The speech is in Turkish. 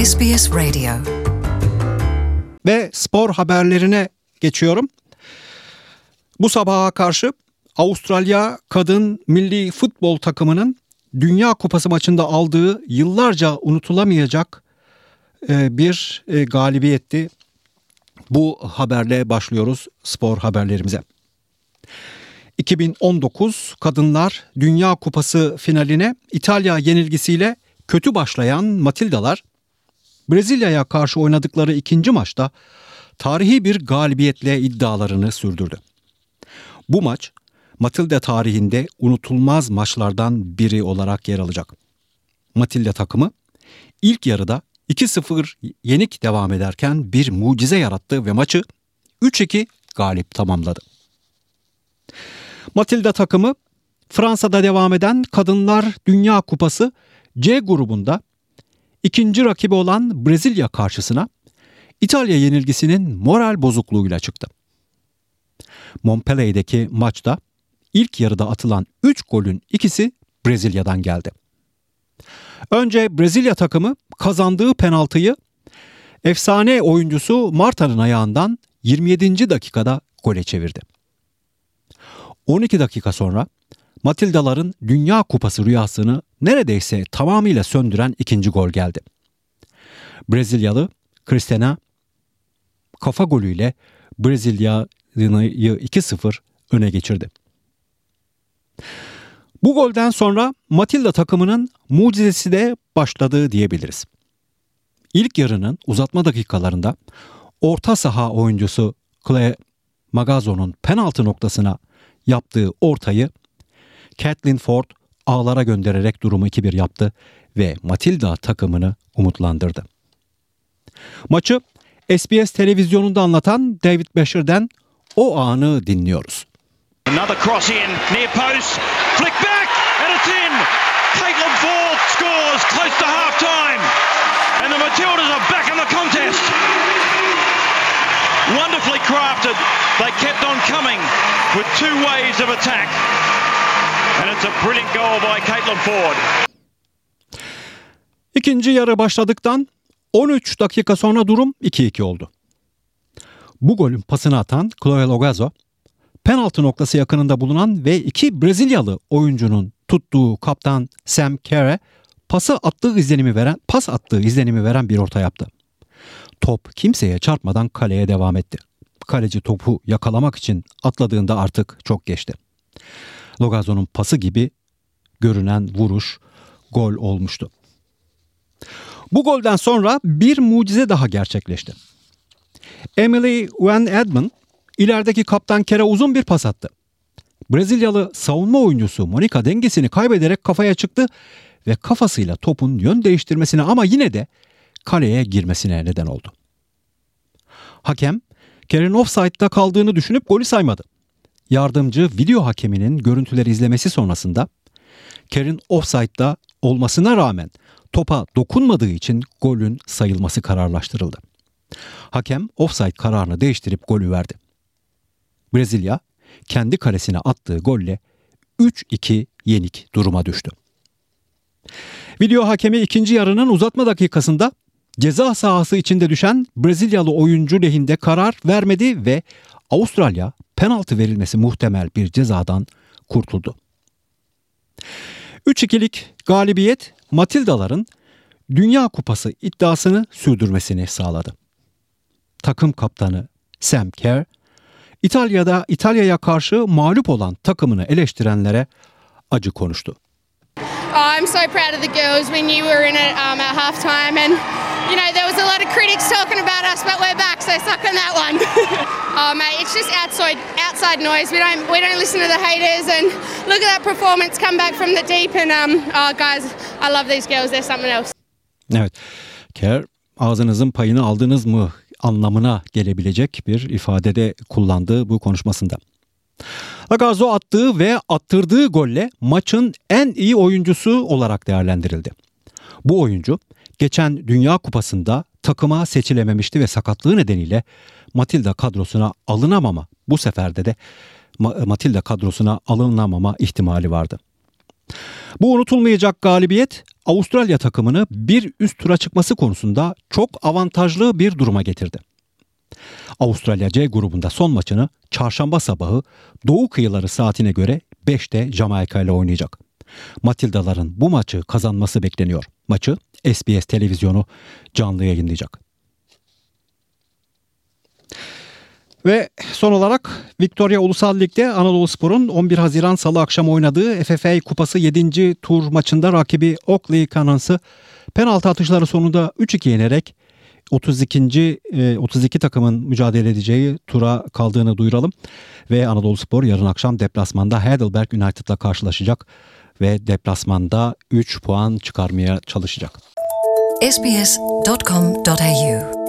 SBS Radio. Ve spor haberlerine geçiyorum. Bu sabaha karşı Avustralya kadın milli futbol takımının Dünya Kupası maçında aldığı yıllarca unutulamayacak bir galibiyetti. Bu haberle başlıyoruz spor haberlerimize. 2019 Kadınlar Dünya Kupası finaline İtalya yenilgisiyle kötü başlayan Matildalar, Brezilya'ya karşı oynadıkları ikinci maçta tarihi bir galibiyetle iddialarını sürdürdü. Bu maç Matilda tarihinde unutulmaz maçlardan biri olarak yer alacak. Matilda takımı ilk yarıda 2-0 yenik devam ederken bir mucize yarattı ve maçı 3-2 galip tamamladı. Matilda takımı Fransa'da devam eden Kadınlar Dünya Kupası C grubunda ikinci rakibi olan Brezilya karşısına İtalya yenilgisinin moral bozukluğuyla çıktı. Montpellier'deki maçta ilk yarıda atılan 3 golün ikisi Brezilya'dan geldi. Önce Brezilya takımı kazandığı penaltıyı efsane oyuncusu Marta'nın ayağından 27. dakikada gole çevirdi. 12 dakika sonra Matildaların Dünya Kupası rüyasını neredeyse tamamıyla söndüren ikinci gol geldi. Brezilyalı Cristina kafa golüyle Brezilya'yı 2-0 öne geçirdi. Bu golden sonra Matilda takımının mucizesi de başladı diyebiliriz. İlk yarının uzatma dakikalarında orta saha oyuncusu Clay Magazzo'nun penaltı noktasına yaptığı ortayı Kathleen Ford ağlara göndererek durumu 2-1 yaptı ve Matilda takımını umutlandırdı. Maçı SBS televizyonunda anlatan David Besher'den o anı dinliyoruz. Another cross in, near post, flick back, and it's in! Caitlin Ford scores close to half-time, and the Matildas are back in the contest. Wonderfully crafted, they kept on coming with two waves of attack, and it's a brilliant goal by Caitlin Ford. İkinci yarı başladıktan 13 dakika sonra durum 2-2 oldu. Bu golün pasını atan Chloe Logazo, penaltı noktası yakınında bulunan ve iki Brezilyalı oyuncunun tuttuğu kaptan Sam Kerr'e pas attığı izlenimi veren bir orta yaptı. Top kimseye çarpmadan kaleye devam etti. Kaleci topu yakalamak için atladığında artık çok geçti. Logazo'nun pası gibi görünen vuruş gol olmuştu. Bu golden sonra bir mucize daha gerçekleşti. Emily Van Edmond ilerideki kaptan Kerr'e uzun bir pas attı. Brezilyalı savunma oyuncusu Monica dengesini kaybederek kafaya çıktı ve kafasıyla topun yön değiştirmesine ama yine de kaleye girmesine neden oldu. Hakem Kerr'in offside'da kaldığını düşünüp golü saymadı. Yardımcı video hakeminin görüntüleri izlemesi sonrasında Kerr'in offside'da olmasına rağmen topa dokunmadığı için golün sayılması kararlaştırıldı. Hakem offside kararını değiştirip golü verdi. Brezilya kendi kalesine attığı golle 3-2 yenik duruma düştü. Video hakemi ikinci yarının uzatma dakikasında ceza sahası içinde düşen Brezilyalı oyuncu lehinde karar vermedi ve Avustralya penaltı verilmesi muhtemel bir cezadan kurtuldu. 3-2'lik galibiyet Matildaların Dünya Kupası iddiasını sürdürmesini sağladı. Takım kaptanı Sam Kerr, İtalya'ya karşı mağlup olan takımını eleştirenlere acı konuştu. I'm so proud of the girls. We knew we were in it at halftime, and you know there was a lot of critics talking about us, but we're back, so suck on that one. Oh mate, it's just outside noise. We don't listen to the haters, and look at that performance, come back from the deep, and oh guys, I love these girls. They're something else. Evet, Kerr ağzınızın payını aldınız mı anlamına gelebilecek bir ifadede kullandığı bu konuşmasında. Lagazzo attığı ve attırdığı golle maçın en iyi oyuncusu olarak değerlendirildi. Bu oyuncu geçen Dünya Kupası'nda takıma seçilememişti ve sakatlığı nedeniyle Matilda kadrosuna alınamama ihtimali vardı. Bu unutulmayacak galibiyet Avustralya takımını bir üst tura çıkması konusunda çok avantajlı bir duruma getirdi. Avustralya C grubunda son maçını çarşamba sabahı doğu kıyıları saatine göre 5'te Jamaika ile oynayacak. Matildaların bu maçı kazanması bekleniyor. Maçı SBS televizyonu canlı yayınlayacak. Ve son olarak Victoria Ulusal Lig'de Anadoluspor'un 11 Haziran Salı akşam oynadığı FFA Kupası 7. tur maçında rakibi Oakley Cannons'ı penaltı atışları sonunda 3-2 yenerek 32 takımın mücadele edeceği tura kaldığını duyuralım. Ve Anadoluspor yarın akşam deplasmanda Heidelberg United'la karşılaşacak ve deplasmanda 3 puan çıkarmaya çalışacak. sbs.com.au